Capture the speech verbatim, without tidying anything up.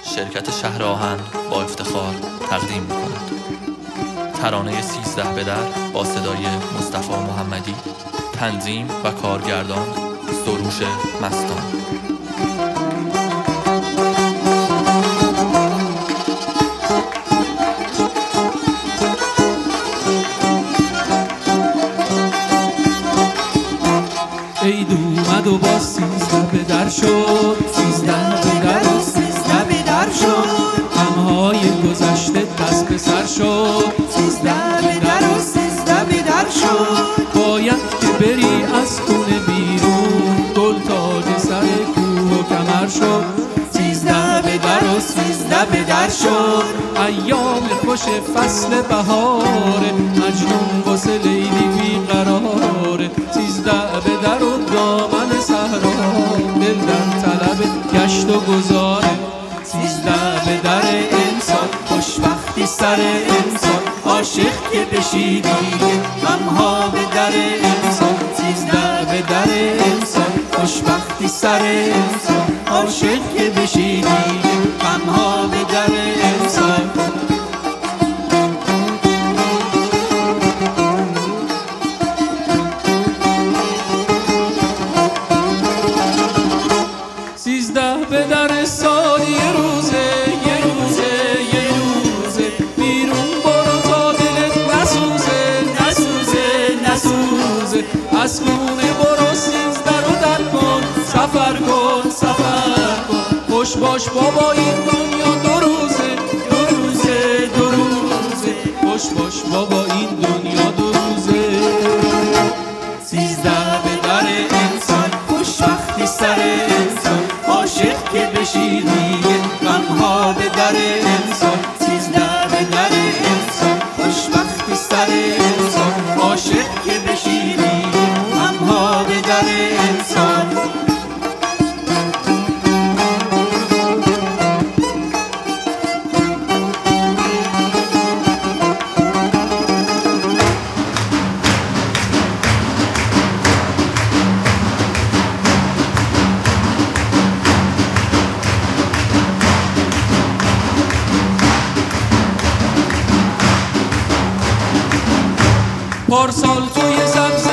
شرکت شهر آهن با افتخار تقدیم می‌کند. ترانه سیزده به در با صدای مصطفی محمدی، تنظیم و کارگردان سروش مستان. عید اومد و با سیزده به در شد، سیزده به در و سیزده به در شد، غمهای گذشته دست به سر شد، سیزده به در و سیزده به در شد. باید که بری از خونه بیرون، گل تاج سر کوه و کمر شد، سیزده به در و سیزده به در شد. ایام خوش فصل بهاره، مجنون واسه لیلی بیقراره، سیزده به در و دامن صحرا، دل در طلب گشت و گذاره. سیزده به در انسان، خوشبختی سر انسان، عاشق که بشی دیگه غمها به در انسان. سیزده به در انسان، خوشبختی سر انسان، عاشق که بشی دیگه غمها به در انسان. سیزده به در سال یه روزه، یه روزه، یه روزه، بیرون برو تا دلت نسوزه، نسوزه، نسوزه. از خونه برو سیزده رو در کن، سفر کن، سفر کن. خوش باش بابا این دنیا دو روزه، دو روزه، دو روزه. خوش باش بابا این دنیا دو روزه. سیزده به در انسان، خوشبختی سر انسان، عاشق که بشی دیگه غمها به در انسان. سیزده به در انسان، خوشبختی سر انسان، عاشق که بشی دیگه غمها به در انسان. پارسال توی سبز